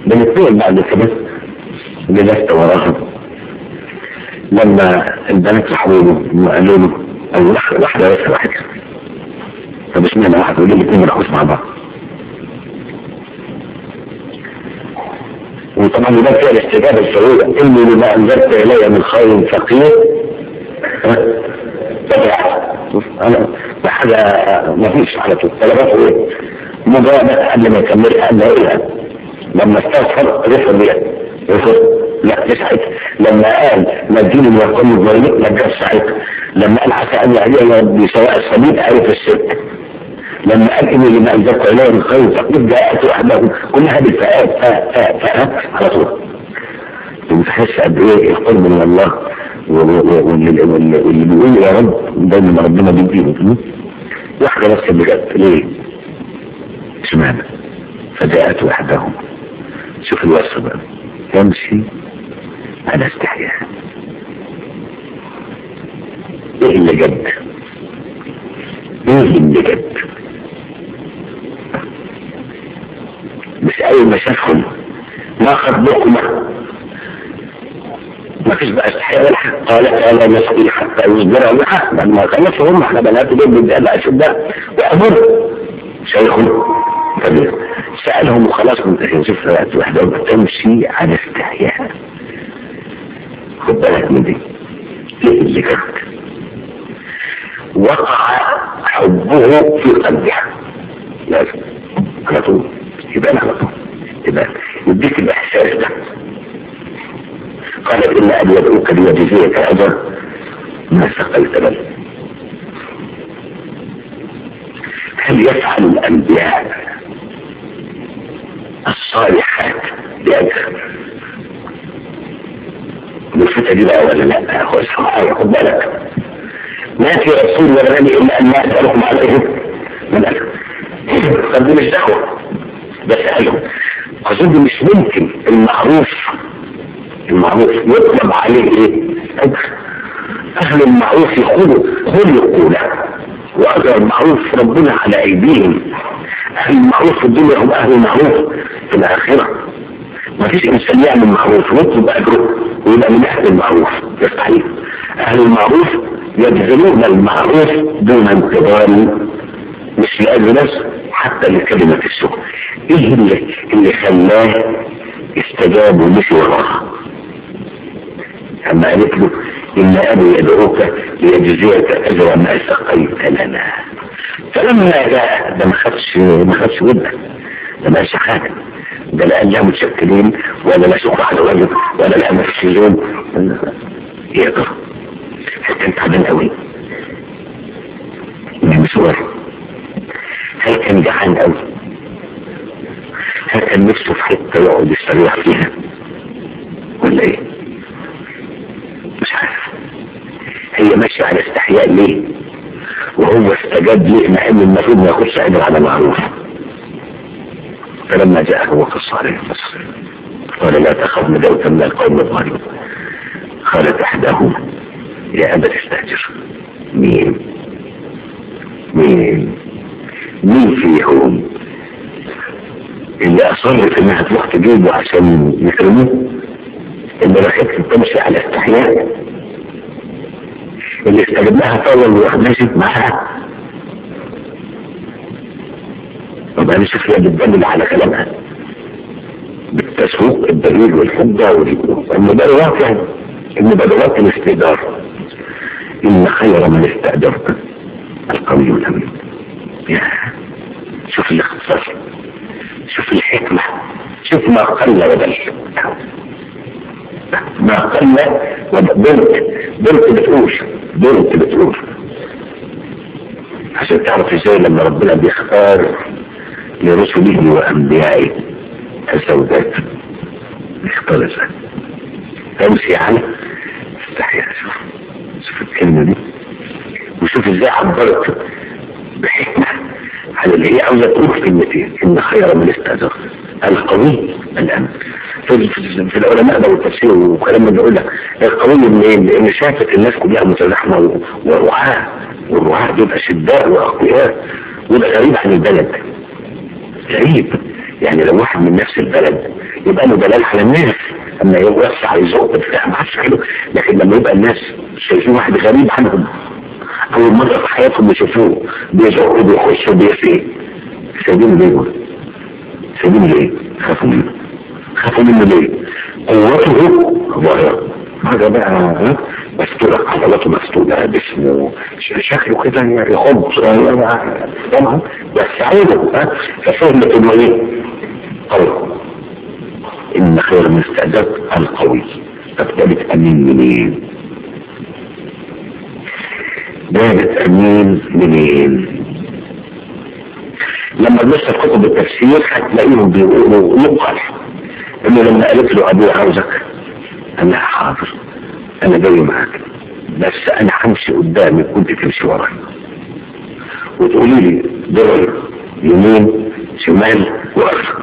بنتنقل بعد كده جلست وراها لما البنات راحوا له قالوا له واحدة بس واحدة، طب اشمعنى واحد وليه الاثنين راحوش مع بعض؟ وطبعا ده فيها الاستجابة السعودة اني لما انزلت الي من خير فقير انا بحاجة ما فيش على طول طلباته ايه؟ مجابة قبل ما يكمل قبل ايه؟ لما استغفر رفض ليه؟ لا تسعد. لما قال مديني من القوم الظالمين ما جاش ساعتها. لما قال عسى ان يهديني ربي سواء السبيل عرف الشرك. لما قال اني لما انزلت اليه من خير فقير جاءت وحده، كل هذه الفئات على طول. بتحس قد ايه القرب من الله واللي بيقول يا رب دايما ربنا بيديله. واحده بس بجد ليه؟ اشمعنى؟ فجاءت وحدهم. شوف الوصف بقى، يمشي على استحياء. ايه اللي جد؟ ايه اللي جد؟ مش اول ما شافهم ما خطبكما ما فيش بقى استحياء ولا حاجه. قالت انا نسقي حتى يصدر الحق بعد ما خلصوا هم احنا بنات دول بدأ اشداء وامر شيخ كبير سألهم وخلاص من شوف فئات وحده تمشي على استحياء. خد بالك من دي. ايه اللي جد؟ وقع حبه في قلبها لازم على طول يبان على طول يبان يديك الاحساس ده. قالت ان ابي يدعوك ليجزيك اجر ما سقيت بل. هل يفعل الانبياء الصالحات بأجر؟ بالفتة دي بقى ولا لا؟ هو الصحابة خد بالك ما في رسول ولا نبي الا ان ما اسالكم عليه من اجر. طب دي مش دعوه بسالهم. اظن مش ممكن المعروف يطلب عليه ايه؟ اجر. اهل المعروف خلقوا له واجر المعروف ربنا على ايديهم. اهل المعروف في الدنيا هم اهل المعروف في الاخره. ما فيش انسان يعمل معروف ويطلب اجره ويبقى من اهل المعروف، يستحيل. اهل المعروف يبذلون المعروف دون انتظار مش لاجل نفسه حتى لكلمه الشكر. ايه اللي خلاه استجاب ومشي وراها؟ اما قالت له ان ابي يدعوك ليجزيك اجر ما سقيت لنا. فلما جاء ده ما خدش ودك، ده ما قالش حاجه، ده لا قال لا متشكلين ولا لا شكر على الواجب ولا لا ما فيش يوم. ايه ده؟ حتى انت عدل قوي مش صغير. هل كان جعان قوي؟ هل كان نفسه في حته يقعد يستريح فيها ولا ايه؟ مش عارف. هي ماشيه على استحياء ليه وهو استجاب ليه مع ان المفروض ما ياخدش اجر على معروف؟ فلما جاءه وقص عليه القصر قال لا تخف ندوت من القوم الظالمين. قالت احداهما يا ابا تستاجر. مين فيهم اللي اصرت انها تروح تجيبه عشان يكرموه؟ اللي راحت تمشي على استحياء، اللي استجاب لها طاوله وراح ماشي معاها. طب انا شوف هي بتدلل على كلامها بالتسويق الدليل والحجه والمبالغات، يعني المبالغات الاستئجار. ان خير من استاجرت القوي الامين. شوف الاختصار، شوف الحكمه، شوف ما قل ودل. ما قل بنت بتقول عشان تعرف ازاي لما ربنا بيختار لرسله وانبيائه الزوجات يختار ازاي. تمشي على استحياء. شوف الكلمه دي وشوف ازاي عبرت بحكمه على اللي هي عاوزه تقول كلمتين. ان خير من استاجر القوي الامن. في العلماء ده والتفسير وكلام من يقول لك القوي منين؟ لان شافت الناس كلها متزاحمه والرعاة دول اشداء واقوياء وده غريب عن البلد. غريب يعني لو واحد من نفس البلد يبقى له دلال على الناس، اما يوسع يزق بتاع ما عادش حلو. لكن لما يبقى الناس شايفين واحد غريب عنهم اول مره في حياتهم يشوفوه بيزق وبيخش وبيفي، سايبينه ليه؟ سايبينه ليه؟ خافوا منه. خافوا منه ليه؟ قوته ظاهره، هذا بقى مستورة، عضلاته مستورة، جسمه شكله كده يخض طبعا، بس عينه ففهمت انه ايه؟ قوي. ان خير المستعداد القوي. فابتدت امين منين؟ جابت امين منين؟ لما تبص في كتب التفسير هتلاقيهم بيقولوا يقال انه لما قالت له ابوي عاوزك قال لها حاضر انا جاي معاك، بس انا همشي قدامك وانت تمشي ورايا وتقولي لي دور يمين شمال وقف،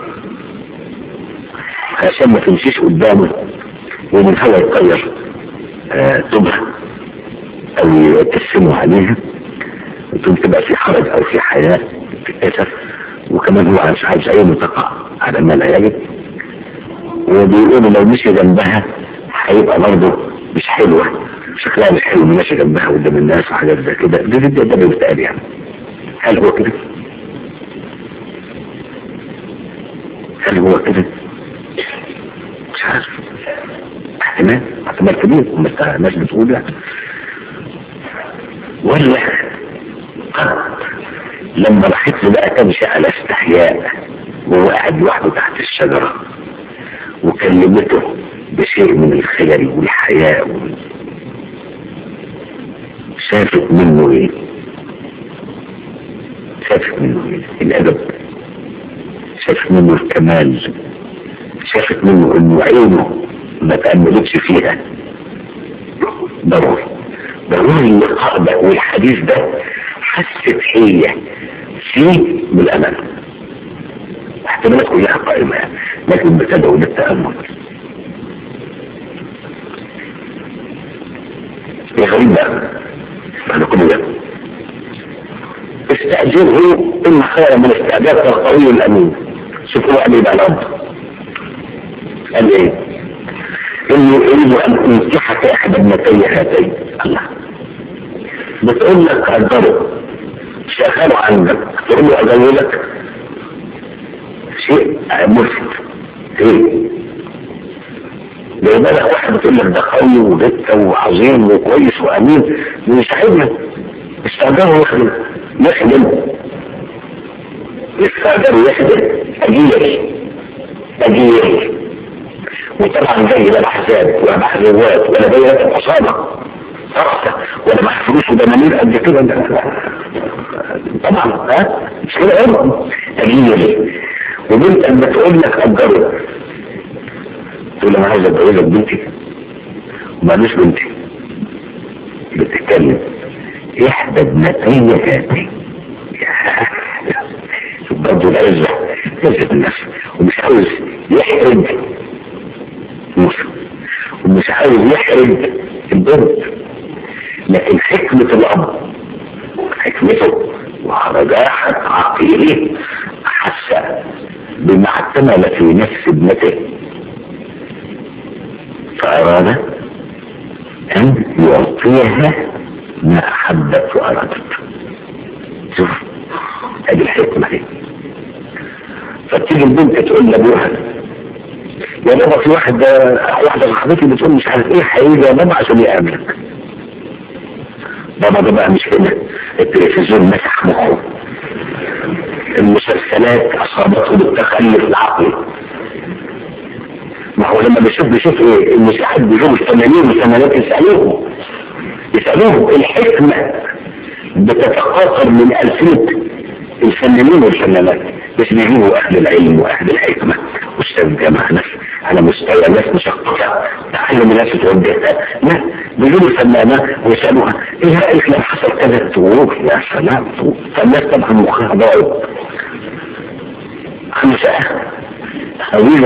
عشان ما تمشيش قدامه ومن هوا يطير تبها او يتسموا عليها وتقوم تبقى في حرج او في حياة تتكسر، وكمان هو مش عايز اي متقع على ما لا يجب، وبيقولوا لو مشي جنبها هيبقى برضه مش حلوة، شكلها مش حلو ماشي جنبها قدام الناس وحاجات زي كده. ده بيتقال يعني. هل هو كده؟ هل هو كده؟ مش عارف. احتمال كبير الناس بتقول يعني. ولا لما راحت له بقى تمشي على استحياء وهو قاعد لوحده تحت الشجرة وكلمته بشيء من الخجل والحياء شافت منه ايه؟ شافت منه ايه؟ الادب، شافت منه الكمال، شافت منه انه عينه ما تأملتش فيها. ضروري اللقاء ده والحديث ده حست هي فيه بالامل، احتمالات كلها قائمة لكن بتدعو للتأمل. يا غريب بقى بعد كل ده استأجره إن خير من استعجال القوي الأمين. شوفوا قال ايه بقى الأرض؟ قال ايه؟ إني أريد أن أنكحك أحد ابنتي هاتين. الله بتقول لك قدره شغال عندك تقول له أزوجك شيء ملفت. ايه؟ لو بقى واحد بتقول لك ده قوي ودكة وعظيم وكويس وأمين ويساعدنا، استأجره يخدم أجير وطبعا زي لا بحساب ولا بحزوات ولا بيات الحصابة رأسة ولا بحفلوس ودمانير قد كده طبعا مش كده أجير. وبنت أما تقول لك أجره تقول انا عايز اتجوزك بنتي ومالوش بنتي بتتكلم احدى ابنتي هاتي. برضه العزة النفس ومش عاوز يحرج مسلم ومش عاوز يحرج البنت، لكن حكمة الأب حكمته ورجاحة عقله حس بما احتمل في نفس ابنته فأراد أن يعطيها ما أحبت وأرادت. شوف هذه الحكمة دي. فتيجي البنت تقول لأبوها يا بابا في واحدة صاحبتي بتقول مش عارف ايه هيجي يا بابا عشان يقابلك. بابا ده بقى مش هنا، التلفزيون مسح مخه، المسلسلات أصابته بالتخلف العقلي. ما هو لما بيشوف ايه المساعد بيجوب الفنانين والفنانات يسألوهم الحكمة بتتقاطر من ألفية الفنانين والفنانات، بس بيجيبوا أهل العلم وأهل الحكمة أستاذ جامعة ناس على مستوى ناس مشققة تعلم ناس توجهها، لا بيجيبوا الفنانة ويسألوها ايه رأيك لو حصل كذا تقول يا سلام. فالناس طبعا مخها ضايق خمسة أولي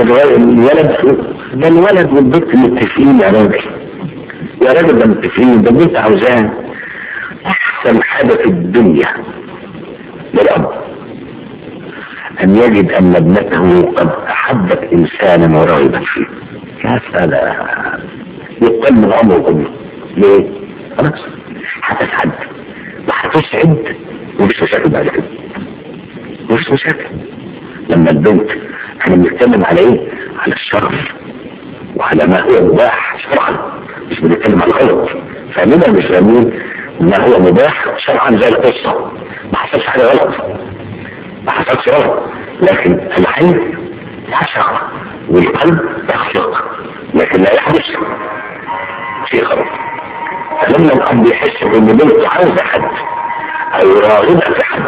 الولد والبنت متفقين يا راجل، يا راجل ده متفقين، ده بنت عاوزاه أحسن حاجة في الدنيا للأب ان يجد ان ابنته قد احبت انسانا ورغبت فيه. يا سلام، يقل من عمره كله. ليه؟ خلاص هتسعد وهتسعد ومش مشاكل بعد كده، مش مشاكل. لما البنت، احنا بنتكلم على ايه؟ على الشرف وعلى ما هو مباح شرعا، مش بنتكلم على الغلط. فاهمين مش فاهمين؟ ما هو مباح شرعا زي القصه، ما حصلش حاجه غلط، ما حصلش غلط، لكن العين يشرع والقلب يخلق، لكن لا يحدث شيء غلط. فلما الاب يحس ان بنته عاوزه حد او راغبه في حد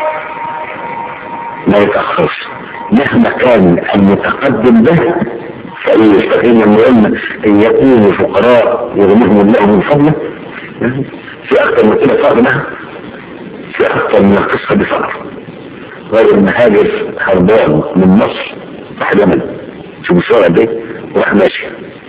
ما يتاخرش مهما كان المتقدم به، فإن يستقيم المهم ان يكونوا فقراء يغنيهم الله من فضله. في اكثر من كده فقر لها، في اكثر من القصه بفقر. غير المهاجر هربان من مصر راح اليمن، شوف الصوره دي، وراح ماشي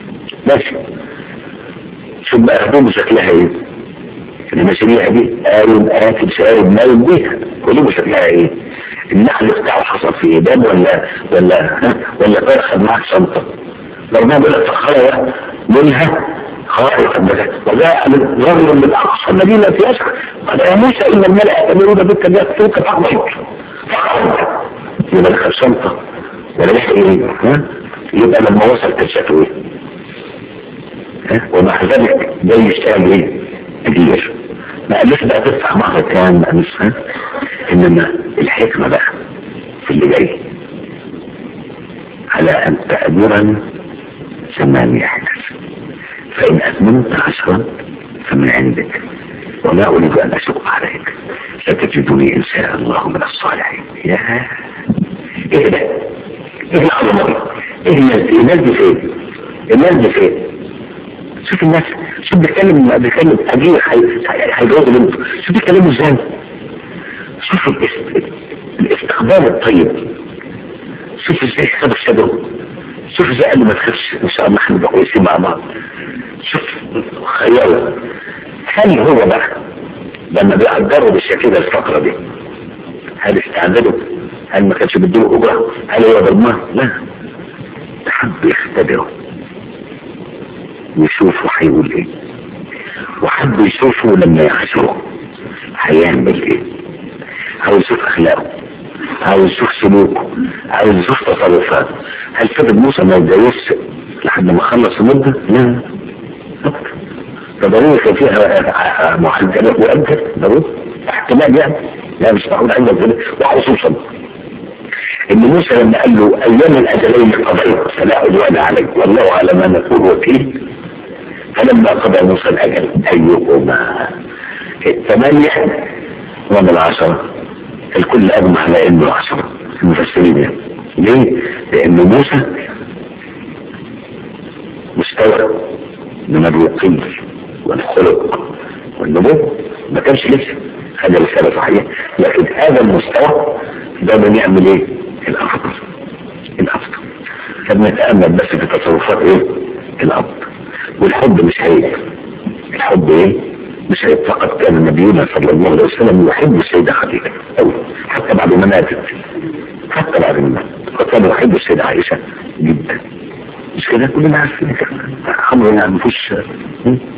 شوف بقى هدومه شكلها ايه اللي ماشي بيها دي، قايم اكل شارب نايم بيها، هدومه شكلها ايه؟ النحل بتاعه حصل في ايدان ولا فرخ معاه شنطه. لو ما بقول لك فخره منها خائفا بك وجاء من رجل من اقصى المدينه في يسعى قال يا موسى ان الملأ يأتمرون بك ان يقتلوك فاخرج. يبقى دخل شنطه ولا لحق ايه؟ يبقى لما وصل كشفه ايه؟ ومع ذلك ده يشتغل ايه؟ كبير. ما قالش بقى تدفع مهر كام، ما قالش، انما الحكمه بقى في اللي جاي على ان تأجرا 8 حدث، فإن أتممت 10 فمن عندك ولا أريد أن أشق عليك، ستجدني إن شاء الله من الصالحين. يا إيه ده؟ إيه العظمة؟ إيه الناس دي فين؟ الناس دي فين؟ شوف الناس، شوف بيتكلم أجير هيجوز بنته، شوف بيتكلموا إزاي؟ شوف الاستقبال الطيب، شوف إزاي خد الشدو، شوف ازاي قال ما تخافش ان شاء الله احنا نبقى كويسين مع بعض. شوف خياله. هل هو بقى لما بيقدروا بالشكل ده الفتره دي هل استعدلوا؟ هل ما كانش بيديله اجره؟ هل هو ضمنها؟ لا، حب يختبره ويشوفوا هيقول ايه، وحب يشوفوا لما يعاشره هيعمل ايه، او يشوف اخلاقه، عاوز يشوف سلوكه، عاوز يشوف تصرفاته. هل فضل موسى ما يتجوزش لحد ما خلص المده؟ لا، ضروري كان فيها معدلات مؤجل، ضروري احتمال يعني، لا مش معقول عندك كده. وخصوصا ان موسى لما قال له ايام الاجلين قضيت فلا عدوان عليك والله على ما نقول وكيل، فلما قضى موسى الاجل ايهما 8 ومن 10 الكل اجمع على انه 10 المفسرين يعني. ليه؟ لان موسى مستوى من الرقي والخلق والنبوة ما كانش لسه، هذا رسالة صحيح، لكن هذا المستوى ده بنعمل ايه؟ الافضل. فبنتأمل بس في تصرفات ايه؟ الاب. والحب مش عيب، الحب ايه؟ مش عيب. فقط كان نبينا صلى الله عليه وسلم يحب السيدة خديجة أوي، حتى بعد ما ماتت، وكان يحب السيدة عائشة جدا. مش كده؟ كلنا عارفين كده، خمر يعني مفيش